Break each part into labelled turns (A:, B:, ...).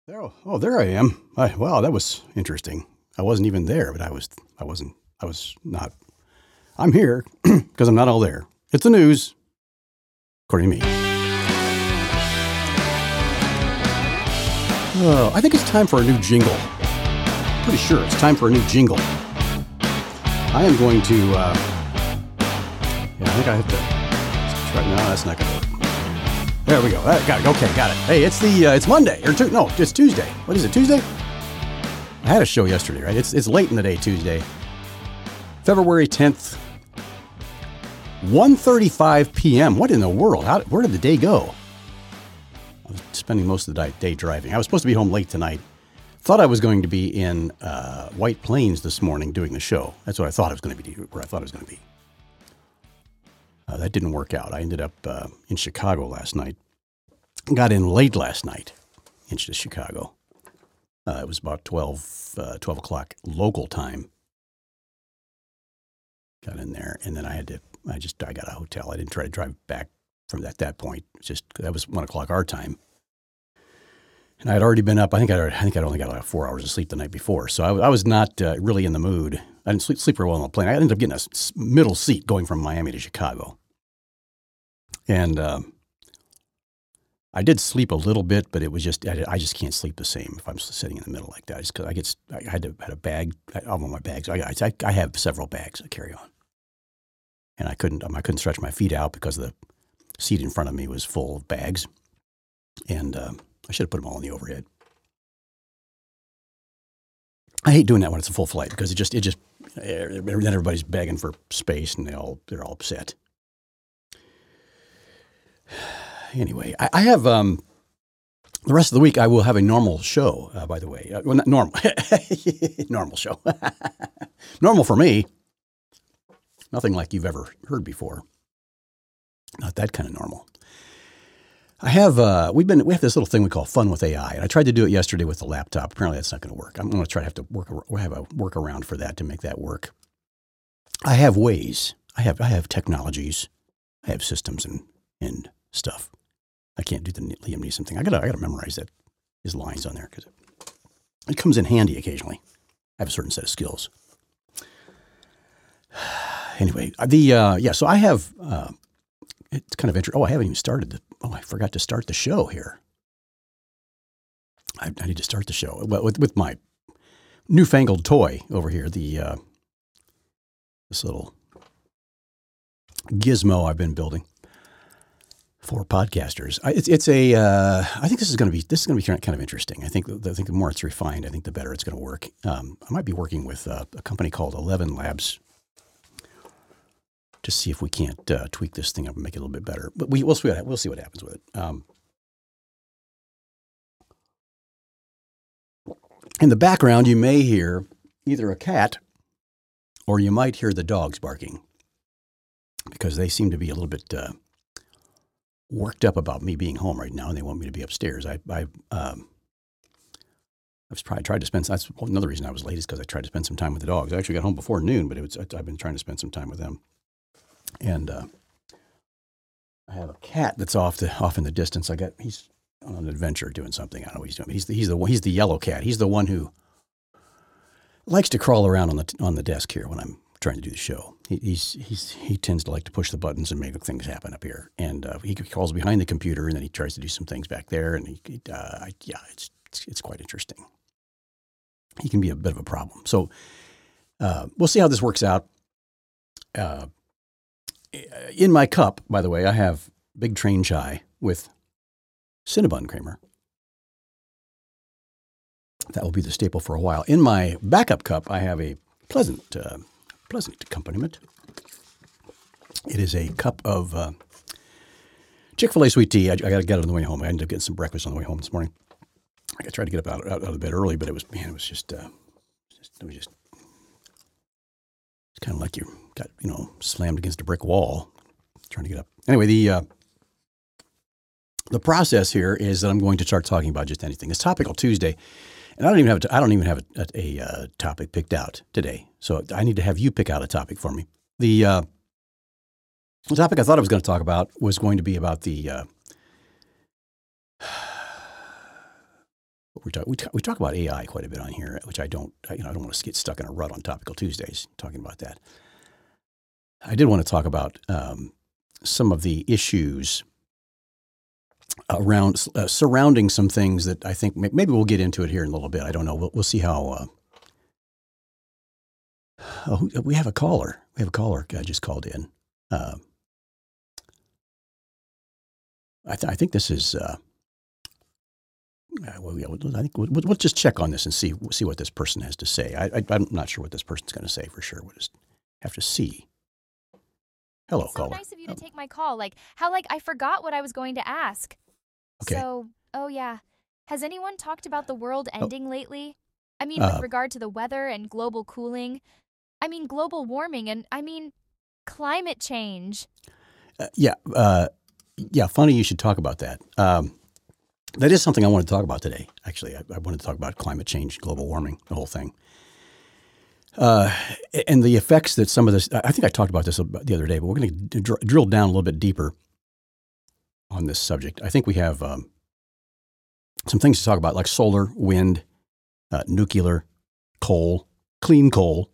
A: There I am. Wow, that was interesting. I wasn't even there, but I was not. I'm here because I'm not all there. It's the news, according to me. Oh, I think it's time for a new jingle. Pretty sure it's time for a new jingle. I am going to, I think I have to try. No, that's not going to work. There we go. Got it. Okay, got it. Hey, it's Monday. No, it's Tuesday. What is it, Tuesday? I had a show yesterday, right? It's late in the day, Tuesday. February 10th, 1:35 p.m. What in the world? Where did the day go? I was spending most of the day driving. I was supposed to be home late tonight. Thought I was going to be in White Plains this morning doing the show. That's what I thought it was going to be, where I thought it was going to be. That didn't work out. I ended up in Chicago last night. Got in late last night into Chicago. It was about 12 o'clock local time. Got in there, and then I got a hotel. I didn't try to drive back from at that point. That was 1 o'clock our time. And I had already been up. I think I'd only got like 4 hours of sleep the night before. So I was not really in the mood. I didn't sleep very well on the plane. I ended up getting a middle seat going from Miami to Chicago. And I did sleep a little bit, but it was I just can't sleep the same if I'm sitting in the middle like that. Just because I had a bag, all of my bags. I have several bags I carry on. And I couldn't stretch my feet out because the seat in front of me was full of bags. And I should have put them all in the overhead. I hate doing that when it's a full flight because then everybody's begging for space and they're all upset. Anyway, I have the rest of the week. I will have a normal show. By the way, well, not normal, normal show, normal for me. Nothing like you've ever heard before. Not that kind of normal. I have we have this little thing we call Fun with AI, and I tried to do it yesterday with the laptop. Apparently, that's not going to work. I'm going to try to have a workaround for that to make that work. I have ways. I have technologies. I have systems and stuff. I can't do the Liam Neeson thing. I gotta memorize his lines on there because it comes in handy occasionally. I have a certain set of skills. Anyway, so I have. It's kind of interesting. I haven't even started. I forgot to start the show here. I need to start the show with my newfangled toy over here. This little gizmo I've been building for podcasters. I think this is going to be kind of interesting. I think the more it's refined, I think the better it's going to work. I might be working with a company called 11 Labs to see if we can't tweak this thing up and make it a little bit better. But we'll see what happens with it. In the background, you may hear either a cat or you might hear the dogs barking because they seem to be a little bit worked up about me being home right now, and they want me to be upstairs. I've probably tried to spend. That's another reason I was late is because I tried to spend some time with the dogs. I actually got home before noon, but I've been trying to spend some time with them. And I have a cat that's off in the distance. He's on an adventure doing something. I don't know what he's doing. He's the yellow cat. He's the one who likes to crawl around on the desk here when I'm trying to do the show. He tends to like to push the buttons and make things happen up here. And he crawls behind the computer and then he tries to do some things back there. And it's quite interesting. He can be a bit of a problem. So we'll see how this works out. In my cup, by the way, I have Big Train Chai with Cinnabon creamer. That will be the staple for a while. In my backup cup, I have a pleasant accompaniment. It is a cup of Chick-fil-A sweet tea. I got to get it on the way home. I ended up getting some breakfast on the way home this morning. I tried to get up out of bed early, but it's kind of like you got, slammed against a brick wall trying to get up. Anyway, the process here is that I'm going to start talking about just anything. It's Topical Tuesday, and I don't even have a topic picked out today. So I need to have you pick out a topic for me. The topic I thought I was going to talk about was going to be about the we talk about AI quite a bit on here, which I don't want to get stuck in a rut on Topical Tuesdays talking about that. I did want to talk about some of the issues around surrounding some things that I think maybe we'll get into it here in a little bit. I don't know. We'll see how. We have a caller. We have a caller just called in. I think this is. I think we'll just check on this and see what this person has to say. I'm not sure what this person's going to say for sure. We'll just have to see. Hello,
B: caller. So nice of you to take my call. I forgot what I was going to ask.
A: Okay.
B: So, yeah. Has anyone talked about the world ending lately? I mean, with regard to the weather and global cooling. I mean, global warming and, climate change.
A: Yeah. Funny you should talk about that. That is something I want to talk about today. Actually, I wanted to talk about climate change, global warming, the whole thing. And the effects that some of this, I think I talked about this the other day, but we're going to drill down a little bit deeper on this subject. I think we have some things to talk about, like solar, wind, nuclear, coal, clean coal,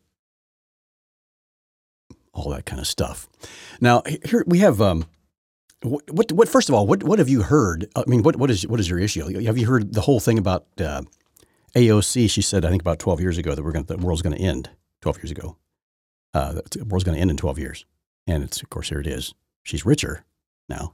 A: all that kind of stuff. Now, here we have, what first of all, what have you heard? I mean, what is your issue? Have you heard the whole thing about AOC? She said, I think about 12 years ago, that the world's going to end. 12 years ago, the world's going to end in 12 years, and of course, here it is. She's richer now.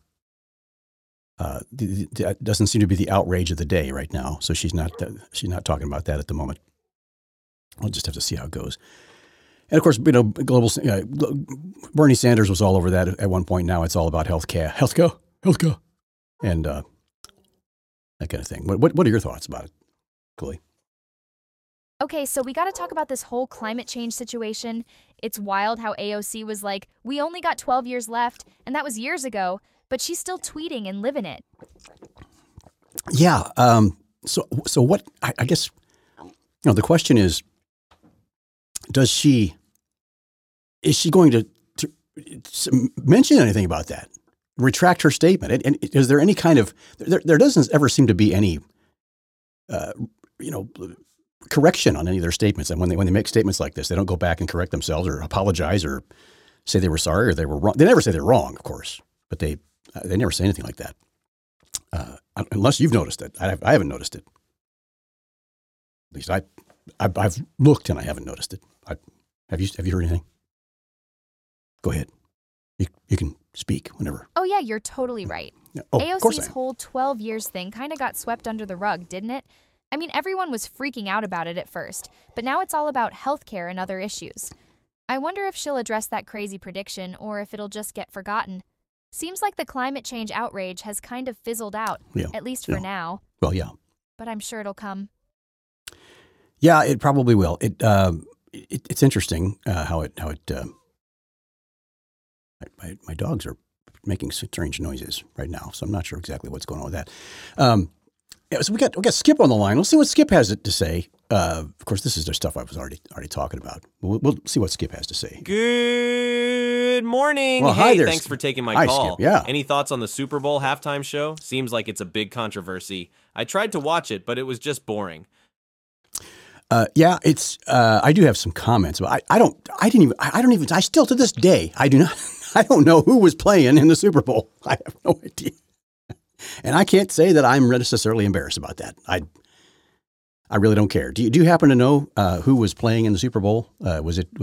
A: That doesn't seem to be the outrage of the day right now. So she's not talking about that at the moment. We'll just have to see how it goes. And of course, Bernie Sanders was all over that at one point. Now it's all about healthcare, and that kind of thing. What are your thoughts about it, Chloe?
B: Okay, so we got to talk about this whole climate change situation. It's wild how AOC was like, we only got 12 years left, and that was years ago, but she's still tweeting and living it.
A: Yeah. So what, I guess, the question is she going to mention anything about that? Retract her statement? And is there any kind of, there doesn't ever seem to be any, correction on any of their statements. And when they make statements like this, they don't go back and correct themselves or apologize or say they were sorry or they were wrong. They never say they're wrong, of course, but they never say anything like that. Unless you've noticed it. I haven't noticed it. At least I've looked and I haven't noticed it. Have you heard anything? Go ahead. You can speak whenever.
B: Oh yeah, you're totally right.
A: Oh,
B: AOC's whole 12 years thing kind of got swept under the rug, didn't it? I mean, everyone was freaking out about it at first, but now it's all about healthcare and other issues. I wonder if she'll address that crazy prediction or if it'll just get forgotten. Seems like the climate change outrage has kind of fizzled out, at least for now.
A: Well, yeah.
B: But I'm sure it'll come.
A: Yeah, it probably will. It's interesting how it my dogs are making strange noises right now, so I'm not sure exactly what's going on with that. So we got Skip on the line. Let's see what Skip has to say. Of course, this is the stuff I was already talking about. We'll see what Skip has to say.
C: Good morning.
A: Well,
C: hey,
A: hi there,
C: thanks
A: Skip.
C: for taking my
A: Hi,
C: call.
A: Skip. Yeah.
C: Any thoughts on the Super Bowl halftime show? Seems like it's a big controversy. I tried to watch it, but it was just boring.
A: Yeah, it's. I do have some comments, but I still to this day I don't know who was playing in the Super Bowl. I have no idea. And I can't say that I'm necessarily embarrassed about that. I really don't care. Do you happen to know who was playing in the Super Bowl? Was it?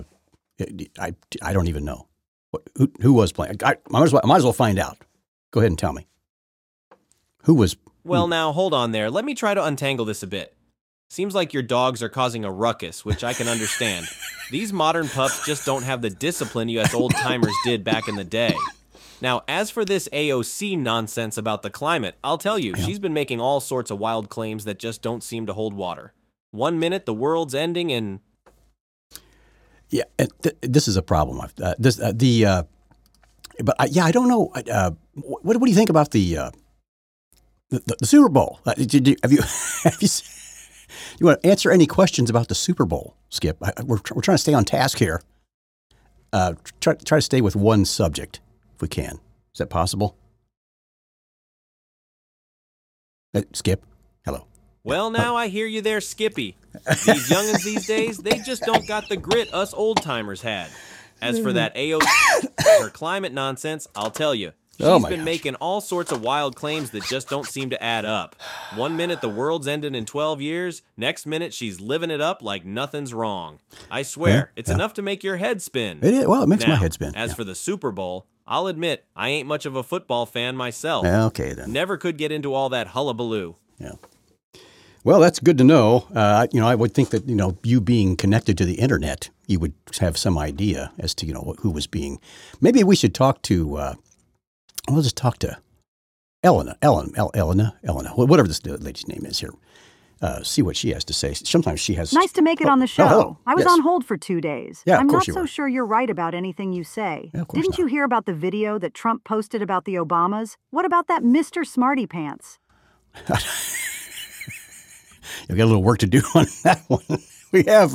A: I don't even know who was playing. I might as well find out. Go ahead and tell me who was.
C: Well, now hold on there. Let me try to untangle this a bit. Seems like your dogs are causing a ruckus, which I can understand. These modern pups just don't have the discipline you as old timers did back in the day. Now, as for this AOC nonsense about the climate, I'll tell you, she's been making all sorts of wild claims that just don't seem to hold water. 1 minute, the world's ending, and...
A: Yeah, this is a problem. I don't know. What do you think about the Super Bowl? Have you you want to answer any questions about the Super Bowl, Skip? We're trying to stay on task here. Try to stay with one subject. If we can. Is that possible? Skip? Hello.
C: Well, now I hear you there, Skippy. These youngins these days, they just don't got the grit us old-timers had. As for that AOC her climate nonsense, I'll tell you. She's been making all sorts of wild claims that just don't seem to add up. One minute the world's ended in 12 years, next minute she's living it up like nothing's wrong. I swear, it's enough to make your head spin.
A: It is. Well, it makes my head spin.
C: As for the Super Bowl, I'll admit, I ain't much of a football fan myself.
A: Okay, then.
C: Never could get into all that hullabaloo.
A: Yeah. Well, that's good to know. I would think that, you being connected to the internet, you would have some idea as to, who was being. Maybe we should talk to. We'll just talk to Elena, whatever this lady's name is here. See what she has to say. Sometimes she has.
D: Nice to make it on the show.
A: Hello.
D: I was
A: Yes.
D: on hold for 2 days.
A: Yeah, of
D: I'm
A: course
D: not
A: you
D: so
A: were.
D: sure you're right about anything you say.
A: Yeah, of course
D: Didn't
A: not.
D: you hear about the video that Trump posted about the Obamas? What about that Mr. Smarty Pants?
A: You've got a little work to do on that one. We have.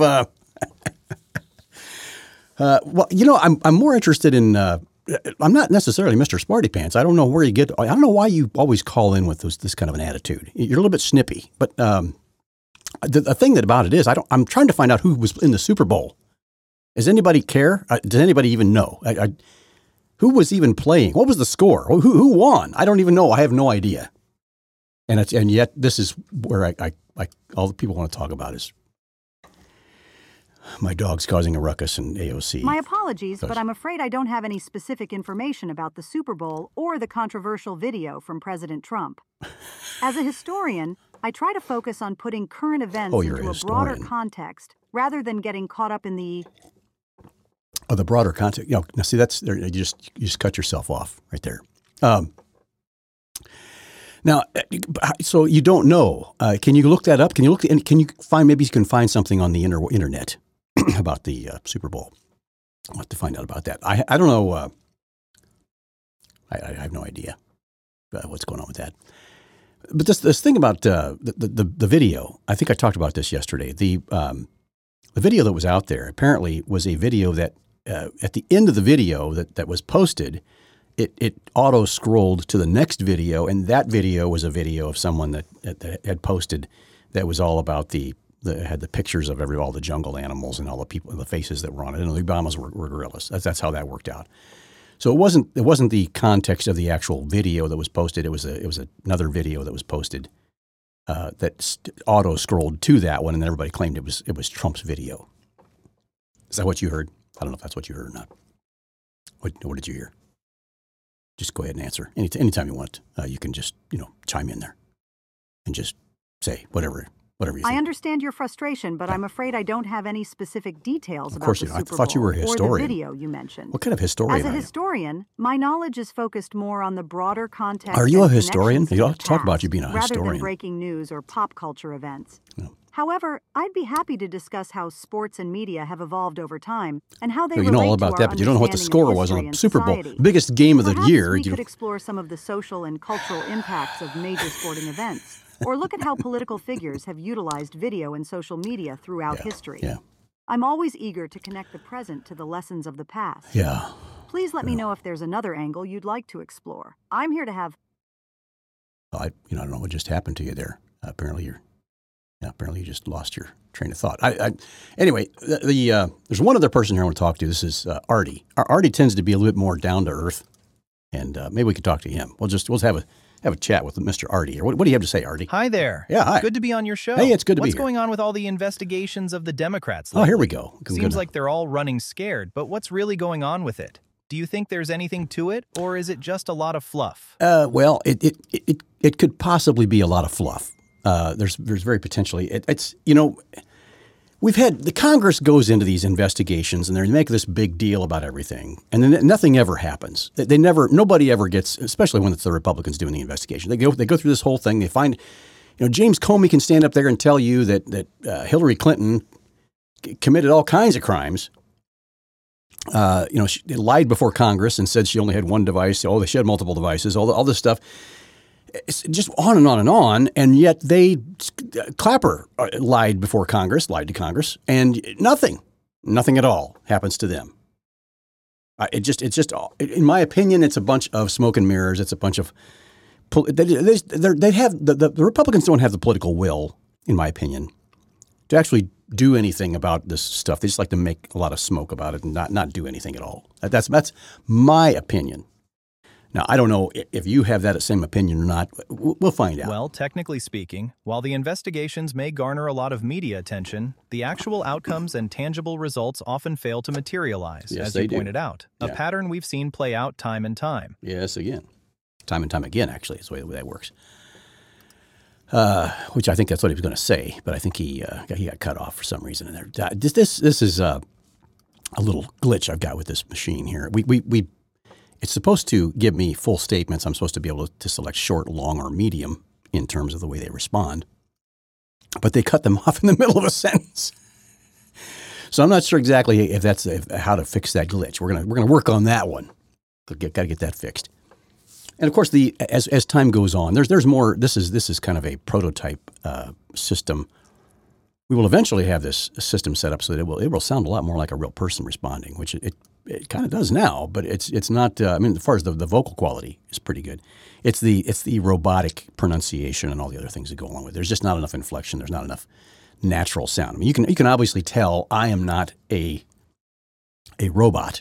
A: I'm more interested in. I'm not necessarily Mr. Smarty Pants. I don't know where you get. I don't know why you always call in with this kind of an attitude. You're a little bit snippy, but the thing about it is, I'm trying to find out who was in the Super Bowl. Does anybody care? Does anybody even know? Who was even playing? What was the score? Who won? I don't even know. I have no idea. And yet this is where I all the people want to talk about is my dog's causing a ruckus in AOC.
D: My apologies, but I'm afraid I don't have any specific information about the Super Bowl or the controversial video from President Trump. As a historian, I try to focus on putting current events into a broader context rather than getting caught up in the
A: broader context. Now see, that's there. You just cut yourself off right there. Now, so you don't know. Can you look that up? Can you maybe you can find something on the internet about the Super Bowl? I'll have to find out about that. I don't know. I have no idea what's going on with that. But this thing about the video, I think I talked about this yesterday. The video that was out there apparently was a video that at the end of the video that was posted, it auto-scrolled to the next video, and that video was a video of someone that had posted that was all about had the pictures of all the jungle animals and all the people, the faces that were on it, and the Obamas were gorillas. That's how that worked out. So it wasn't the context of the actual video that was posted. It was another video that was posted that auto-scrolled to that one, and then everybody claimed it was Trump's video. Is that what you heard? I don't know if that's what you heard or not. What did you hear? Just go ahead and answer. Anytime you want, you can just, chime in there and just say whatever you think.
D: I understand your frustration, but I'm afraid I don't have any specific details about the Super Bowl
A: I thought you were a historian.
D: or the video you mentioned.
A: What kind of historian
D: As a
A: are you?
D: historian, my knowledge is focused more on the broader context.
A: Are you
D: and
A: a historian?
D: connections
A: You
D: to
A: ought
D: the
A: to talk about
D: past,
A: you being a
D: rather
A: historian.
D: than breaking news or pop culture events.
A: No.
D: However, I'd be happy to discuss how sports and media have evolved over time and how they
A: You
D: relate
A: know all
D: to
A: about
D: our
A: that, but you don't know what the
D: understanding
A: score
D: of
A: was
D: history
A: on the
D: and
A: Super Bowl,
D: society.
A: biggest game of the
D: Perhaps
A: year.
D: we could explore some of the social and cultural impacts of major sporting events, or look at how political figures have utilized video and social media throughout history.
A: Yeah.
D: I'm always eager to connect the present to the lessons of the past.
A: Yeah.
D: Please let me know if there's another angle you'd like to explore. I'm here to have...
A: I don't know what just happened to you there. Apparently you just lost your train of thought. Anyway, there's one other person here I want to talk to. This is Artie. Artie tends to be a little bit more down to earth, and maybe we could talk to him. We'll have a chat with Mr. Artie here. What do you have to say, Artie?
E: Hi there.
A: Yeah, hi.
E: Good to be on your show.
A: Hey, it's good to be
E: What's
A: here.
E: going on with all the investigations of the Democrats
A: Oh,
E: lately?
A: here we go.
E: Seems like they're all running scared, but what's really going on with it? Do you think there's anything to it, or is it just a lot of fluff?
A: Well, it could possibly be a lot of fluff. There's very potentially we've had the Congress goes into these investigations and they make this big deal about everything, and then nothing ever happens. Nobody ever gets, especially when it's the Republicans doing the investigation. They go through this whole thing. They find, James Comey can stand up there and tell you that Hillary Clinton committed all kinds of crimes. She lied before Congress and said she only had one device. Oh, she had multiple devices. All this stuff. It's just on and on and on, and yet Clapper lied to Congress, and nothing at all happens to them. It's just, in my opinion, it's a bunch of smoke and mirrors. It's a bunch of they have the Republicans don't have the political will, in my opinion, to actually do anything about this stuff. They just like to make a lot of smoke about it and not do anything at all. That's my opinion. Now, I don't know if you have that same opinion or not. We'll find out.
E: Well, technically speaking, while the investigations may garner a lot of media attention, the actual outcomes and tangible results often fail to materialize, as you pointed out. A pattern we've seen play out time and time.
A: Yes, again. Time and time again, actually, is the way that works. Which I think that's what he was going to say, but I think he got cut off for some reason in there. This is a little glitch I've got with this machine here. It's supposed to give me full statements. I'm supposed to be able to select short, long, or medium in terms of the way they respond. But they cut them off in the middle of a sentence. So I'm not sure exactly if that's how to fix that glitch. We're gonna work on that one. Got to get that fixed. And of course, as time goes on, there's more. This is kind of a prototype system. We will eventually have this system set up so that it will sound a lot more like a real person responding, which it kind of does now. But it's not. I mean, as far as the vocal quality is pretty good. It's the robotic pronunciation and all the other things that go along with it. There's just not enough inflection. There's not enough natural sound. I mean, you can obviously tell I am not a robot.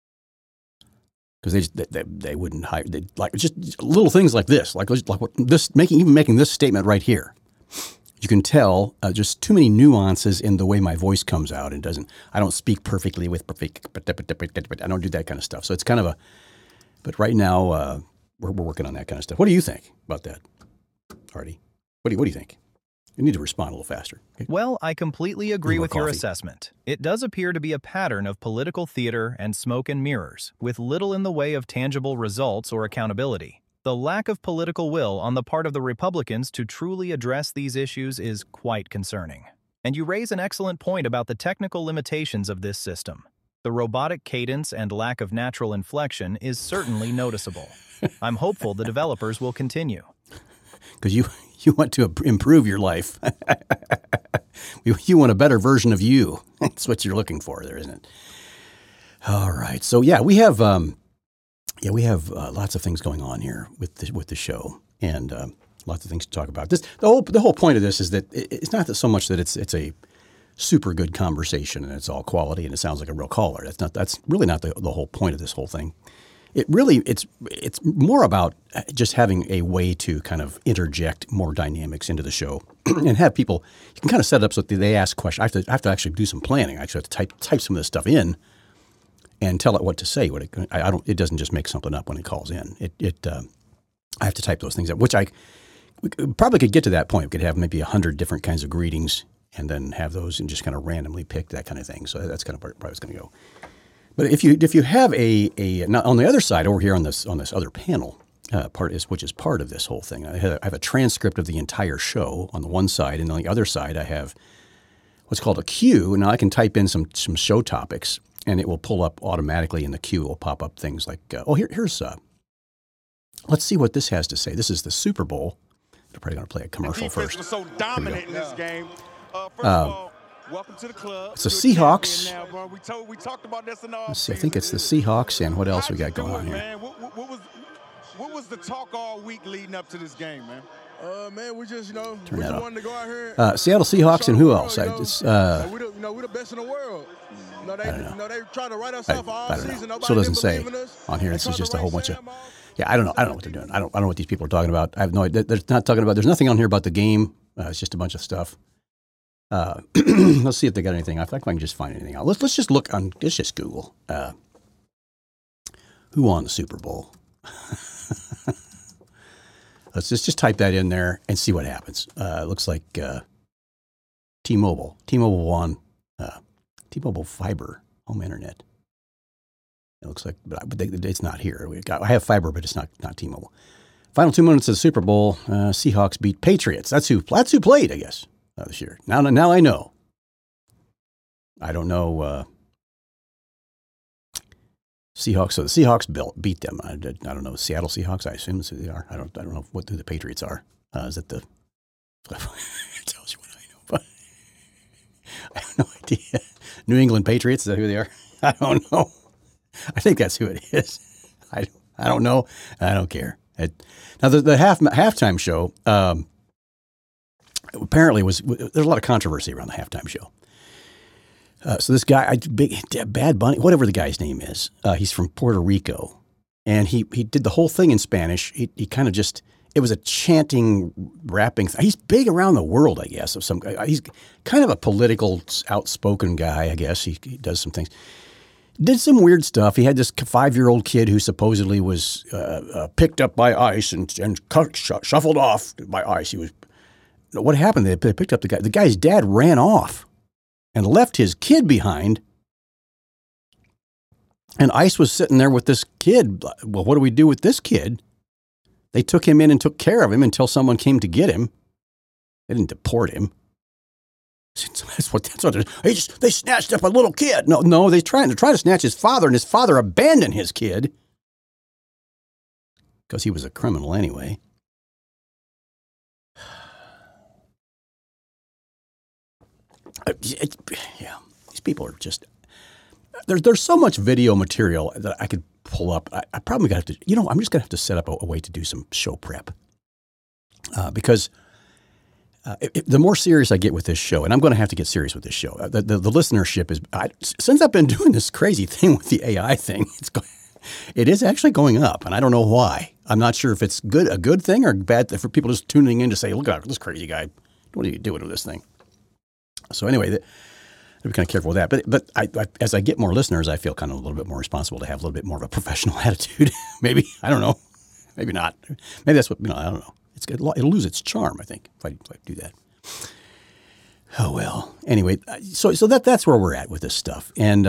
A: Because they wouldn't hire, like just little things like this, like what this making this statement right here. You can tell just too many nuances in the way my voice comes out and doesn't. I don't speak perfectly with perfect. I don't do that kind of stuff. So it's kind of but right now we're working on that kind of stuff. What do you think about that, Artie? What do you think? You need to respond a little faster. Okay?
E: Well, I completely agree with your assessment. It does appear to be a pattern of political theater and smoke and mirrors, with little in the way of tangible results or accountability. The lack of political will on the part of the Republicans to truly address these issues is quite concerning. And you raise an excellent point about the technical limitations of this system. The robotic cadence and lack of natural inflection is certainly noticeable. I'm hopeful the developers will continue.
A: Because you want to improve your life. You want a better version of you. That's what you're looking for there, isn't it? All right. So we have lots of things going on here with the show, and lots of things to talk about. The whole point of this is that it's not that so much that it's a super good conversation and it's all quality and it sounds like a real caller. That's really not the whole point of this whole thing. It's more about just having a way to kind of interject more dynamics into the show and have people. You can kind of set it up so that they ask questions. I have to actually do some planning. I actually have to type some of this stuff in and tell it what to say. It doesn't just make something up when it calls in. I have to type those things up, which we probably could get to that point. We could have maybe 100 different kinds of greetings and then have those and just kind of randomly pick that kind of thing. So that's kind of where it's going to go. But if you have now on the other side over here on this other panel which is part of this whole thing, I have a transcript of the entire show on the one side, and on the other side I have what's called a queue. Now I can type in some show topics, and it will pull up automatically in the queue. It will pop up things like here's let's see what this has to say. This is the Super Bowl. They're probably going to play a commercial first.
F: Was so dominant in this game. First of all, welcome to the club.
A: It's the Seahawks.
F: Now, we talked about this in the
A: Let's see, I think it's the Seahawks, and what else we got going on here?
F: Man? What was the talk all week leading up to this game, man?
G: Man, we just,
A: Turn that off.
G: wanted to go out here.
A: Seattle Seahawks and who else?
G: We're the best in the world. They try to write us off all season.
A: Still doesn't say on here. This is just a whole bunch of. Yeah, I don't know what they're doing. I don't know what these people are talking about. I have no idea. There's nothing on here about the game. It's just a bunch of stuff. Let's see if they got anything. I think I can just find anything out. Let's just look on. Let's just Google who won the Super Bowl. Let's just type that in there and see what happens. It looks like T-Mobile. T-Mobile won. T-Mobile fiber home internet. It looks like, but it's not here. I have fiber, but it's not T-Mobile. Final 2 minutes of the Super Bowl. Seahawks beat Patriots. That's who played, I guess, this year. Now I know. I don't know. Seahawks. So the Seahawks beat them. I don't know. Seattle Seahawks. I assume that's who they are. I don't know who the Patriots are. Is that the? It tells you what I know, but I have no idea. New England Patriots. Is that who they are? I don't know. I think that's who it is. I don't know. I don't care. Now the halftime show apparently there's a lot of controversy around the halftime show. So this guy, Bad Bunny, whatever the guy's name is, he's from Puerto Rico, and he did the whole thing in Spanish. He kind of just, it was a chanting, rapping thing. He's big around the world, I guess. He's kind of a political, outspoken guy, I guess. He does some things. Did some weird stuff. He had this 5-year-old kid who supposedly was picked up by ICE and shuffled off by ICE. What happened? They picked up the guy. The guy's dad ran off and left his kid behind. And ICE was sitting there with this kid. Well, what do we do with this kid? They took him in and took care of him until someone came to get him. They didn't deport him. That's what they snatched up a little kid. No, they tried to snatch his father, and his father abandoned his kid because he was a criminal anyway. Yeah, these people are just. There's so much video material that I could pull up. I probably got to. I'm just gonna have to set up a way to do some show prep because. The more serious I get with this show, and I'm going to have to get serious with this show, the listenership is, since I've been doing this crazy thing with the AI thing, it is actually going up, and I don't know why. I'm not sure if it's a good thing or bad for people just tuning in to say, look at this crazy guy. What are you doing with this thing? So anyway, I'm kind of careful with that. But as I get more listeners, I feel kind of a little bit more responsible to have a little bit more of a professional attitude. Maybe, I don't know. Maybe not. Maybe that's what, I don't know. It'll lose its charm, I think, if I do that. Oh, well. Anyway, so that's where we're at with this stuff. And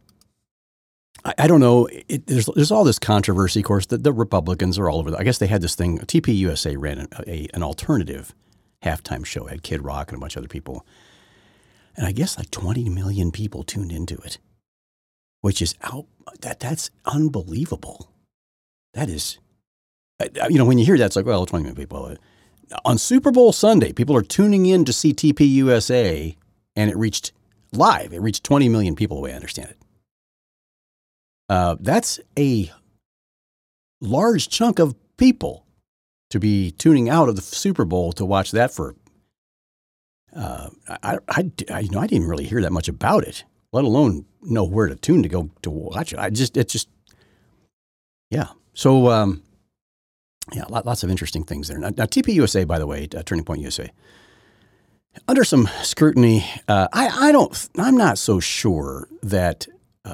A: I don't know. There's all this controversy. Of course, the Republicans are all over. I guess they had this thing. TPUSA ran an alternative halftime show. It had Kid Rock and a bunch of other people. And I guess like 20 million people tuned into it, which is that's unbelievable. That is... when you hear that, it's like, well, 20 million people. On Super Bowl Sunday, people are tuning in to see TPUSA, and it reached 20 million people, the way I understand it. That's a large chunk of people to be tuning out of the Super Bowl to watch that for. I didn't really hear that much about it, let alone know where to tune to go to watch it. Yeah. So, yeah, lots of interesting things there. Now TPUSA, by the way, Turning Point USA, under some scrutiny, I'm not so sure that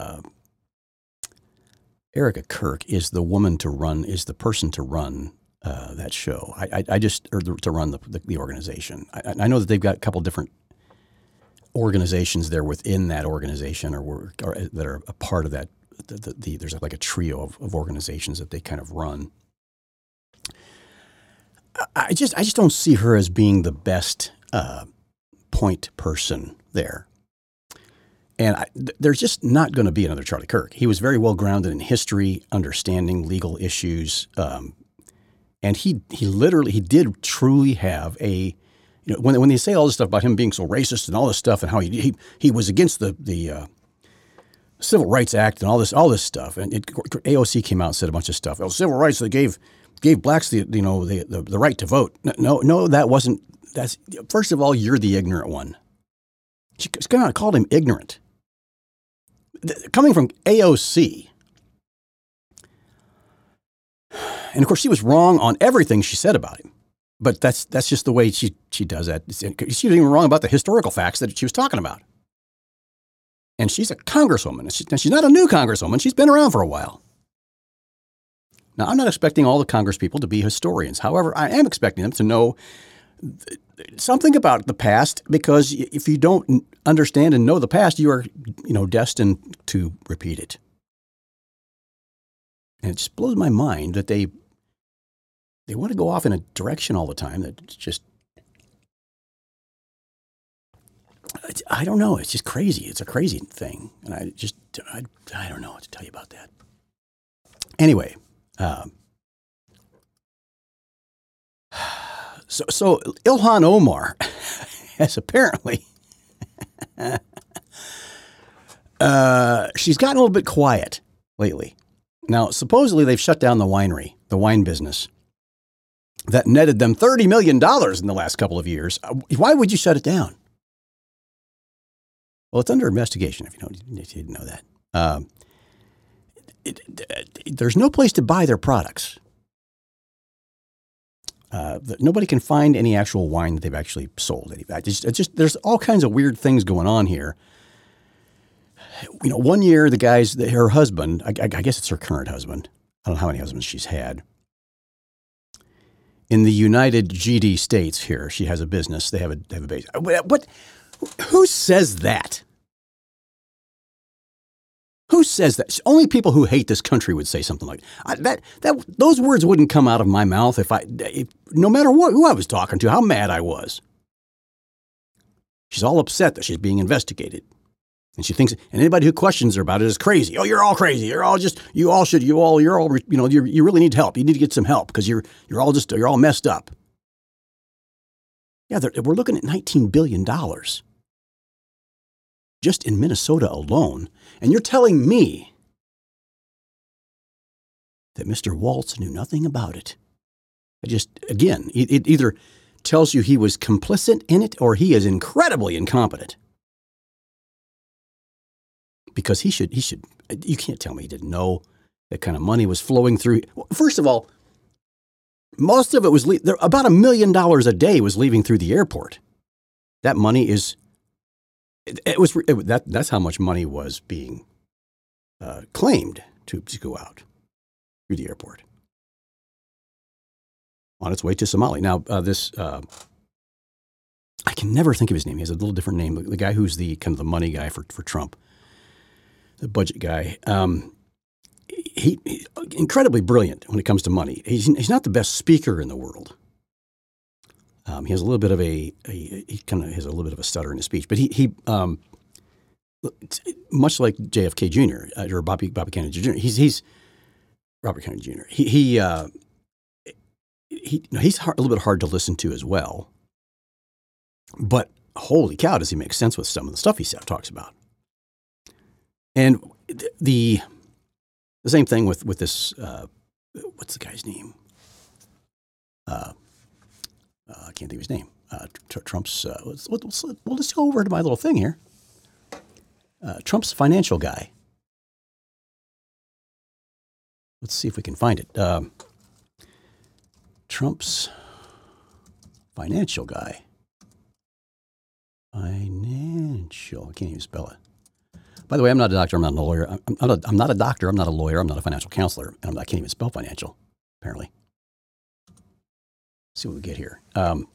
A: Erica Kirk is the person to run that show. To run the organization. I know that they've got a couple different organizations there within that organization, or that are a part of that. There's like a trio of organizations that they kind of run. I just don't see her as being the best point person there. And there's just not going to be another Charlie Kirk. He was very well grounded in history, understanding legal issues, and he did truly have a. When they say all this stuff about him being so racist and all this stuff, and how he was against the Civil Rights Act and all this stuff, and AOC came out and said a bunch of stuff. Civil rights, they gave blacks the right to vote. No, that wasn't. That's, first of all, you're the ignorant one. She kind of called him ignorant. Coming from AOC, and of course she was wrong on everything she said about him. But that's just the way she does that. She was even wrong about the historical facts that she was talking about. And she's a congresswoman. She's not a new congresswoman. She's been around for a while. Now, I'm not expecting all the congresspeople to be historians. However, I am expecting them to know something about the past, because if you don't understand and know the past, you are, destined to repeat it. And it just blows my mind that they want to go off in a direction all the time that's just, I don't know. It's just crazy. It's a crazy thing. And I don't know what to tell you about that. Anyway, so Ilhan Omar has apparently, she's gotten a little bit quiet lately. Now, supposedly they've shut down the wine business that netted them $30 million in the last couple of years. Why would you shut it down? Well, it's under investigation, if you didn't know that. There's no place to buy their products. Nobody can find any actual wine that they've actually sold. It's just there's all kinds of weird things going on here. One year, her husband, I guess it's her current husband. I don't know how many husbands she's had. In the United GD States here, she has a business. They have a base. What? Who says that? Who says that? Only people who hate this country would say something like that. Those words wouldn't come out of my mouth if no matter who I was talking to, how mad I was. She's all upset that she's being investigated. And she thinks, and anybody who questions her about it is crazy. Oh, you're all crazy. You really need help. You need to get some help because you're all messed up. Yeah, we're looking at $19 billion just in Minnesota alone. And you're telling me that Mr. Waltz knew nothing about it. It either tells you he was complicit in it or he is incredibly incompetent. Because you can't tell me he didn't know that kind of money was flowing through. First of all, most of it was, about $1 million a day was leaving through the airport. That money that's how much money was being claimed to go out through the airport. On its way to Somalia. Now, I can never think of his name. He has a little different name. The guy who's the kind of the money guy for Trump. The budget guy, he incredibly brilliant when it comes to money. He's not the best speaker in the world. He has a little bit of he kind of has a little bit of a stutter in his speech, but he much like JFK Jr. Or Bobby Kennedy Jr. He's Robert Kennedy Jr. He's a little bit hard to listen to as well. But holy cow, does he make sense with some of the stuff he talks about? And the same thing with this, what's the guy's name? I can't think of his name. Trump's, we'll just go over to my little thing here. Trump's financial guy. Let's see if we can find it. Trump's financial guy. I can't even spell it. By the way, I'm not a doctor. I'm not a lawyer. I'm not a doctor. I'm not a lawyer. I'm not a financial counselor. And I can't even spell financial, apparently. Let's see what we get here.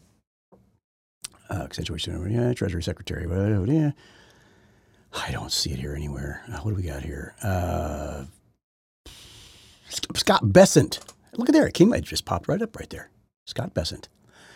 A: Accentuation, Treasury Secretary. I don't see it here anywhere. What do we got here? Scott Bessent. Look at there. It just popped right up right there. Scott Bessent.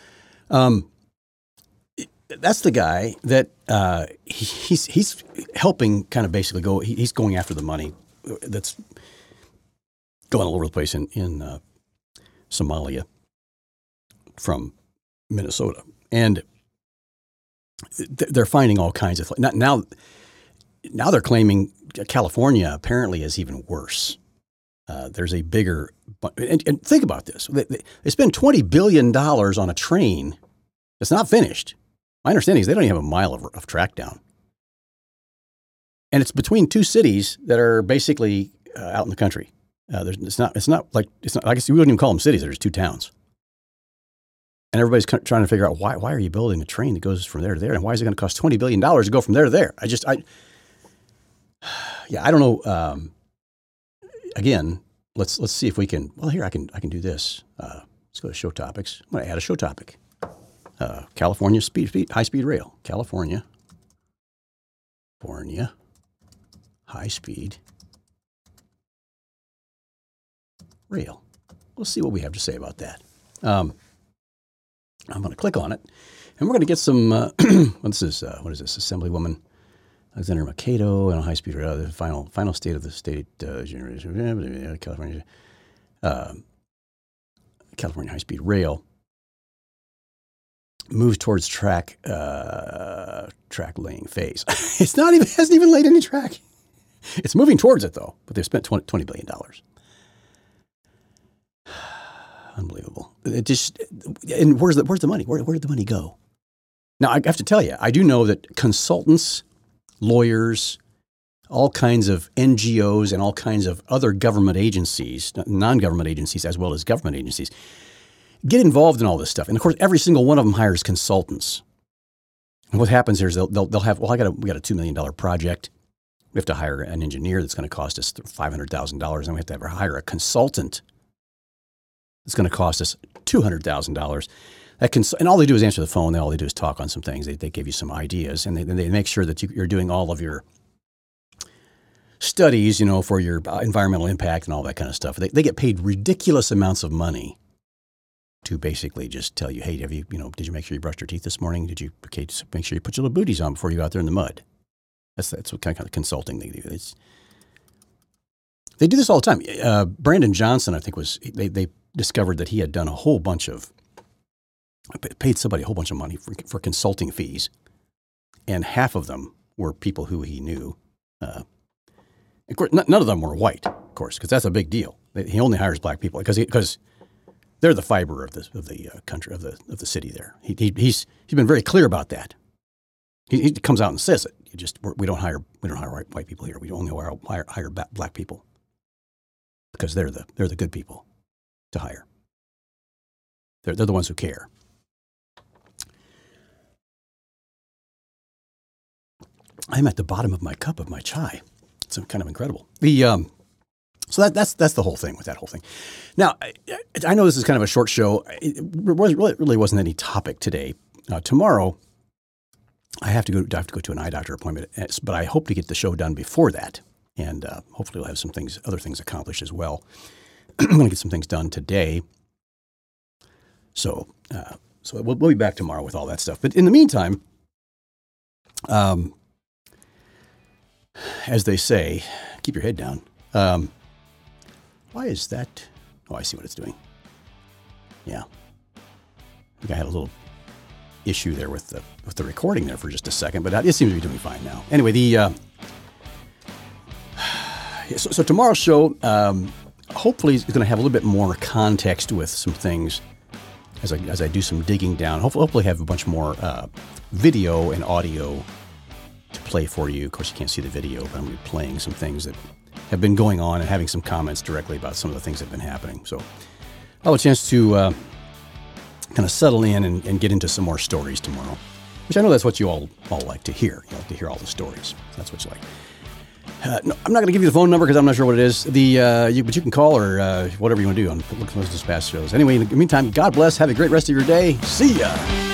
A: That's the guy that he's helping kind of basically go. He's going after the money that's going all over the place in Somalia from Minnesota, and they're finding all kinds of now they're claiming California apparently is even worse. There's a bigger and think about this. They spend $20 billion on a train that's not finished. My understanding is they don't even have a mile of track down. And it's between two cities that are basically out in the country. It's not like, I guess we wouldn't even call them cities. They're just two towns. And everybody's trying to figure out why are you building a train that goes from there to there? And why is it going to cost $20 billion to go from there to there? I don't know. Again, let's see if we can, here, I can do this. Let's go to show topics. I'm going to add a show topic. California high-speed rail. California high-speed rail. We'll see what we have to say about that. I'm going to click on it, and we're going to get some. What is this? Assemblywoman Alexander Mercado and a high-speed rail. The final state of the state California high-speed rail. Moves towards track laying phase. Hasn't even laid any track. It's moving towards it though, but they've spent $20 billion. Unbelievable. It just, and where's the money? Where did the money go? Now, I have to tell you, I do know that consultants, lawyers, all kinds of NGOs and all kinds of other government agencies, non-government agencies as well as government agencies, get involved in all this stuff. And of course, every single one of them hires consultants. And what happens here is they'll have, we got a $2 million project. We have to hire an engineer that's going to cost us $500,000. And we have to hire a consultant that's going to cost us $200,000. And all they do is answer the phone. All they do is talk on some things. They give you some ideas, and they make sure that you're doing all of your studies, for your environmental impact and all that kind of stuff. They get paid ridiculous amounts of money to basically just tell you, hey, did you make sure you brushed your teeth this morning? Did you make sure you put your little booties on before you go out there in the mud? That's what kind of consulting they do. They do this all the time. Brandon Johnson, I think, they discovered that he had done paid somebody a whole bunch of money for consulting fees, and half of them were people who he knew. Of course, none of them were white, of course, because that's a big deal. He only hires black people because they're the fiber of the country of the city there. He's been very clear about that. He comes out and says it. We don't hire white people here. We only hire black people because they're the good people to hire. They're the ones who care. I'm at the bottom of my cup of my chai. It's kind of incredible. So that's the whole thing with that whole thing. Now, I know this is kind of a short show. It really wasn't any topic today. Tomorrow, I have to go to an eye doctor appointment, but I hope to get the show done before that, and hopefully we'll have some other things accomplished as well. I'm going to get some things done today. So we'll be back tomorrow with all that stuff. But in the meantime, as they say, keep your head down. Why is that? Oh, I see what it's doing. Yeah. I think I had a little issue there with the recording there for just a second, but it seems to be doing fine now. Anyway, so tomorrow's show hopefully is going to have a little bit more context with some things as I do some digging down. Hopefully have a bunch more video and audio to play for you. Of course, you can't see the video, but I'm going to be playing some things that have been going on and having some comments directly about some of the things that have been happening. So I'll have a chance to kind of settle in and get into some more stories tomorrow, which I know that's what you all like to hear. You like to hear all the stories. That's what you like. No, I'm not going to give you the phone number because I'm not sure what it is. But you can call or whatever you want to do on Look at those Dispatch shows. Anyway, in the meantime, God bless. Have a great rest of your day. See ya.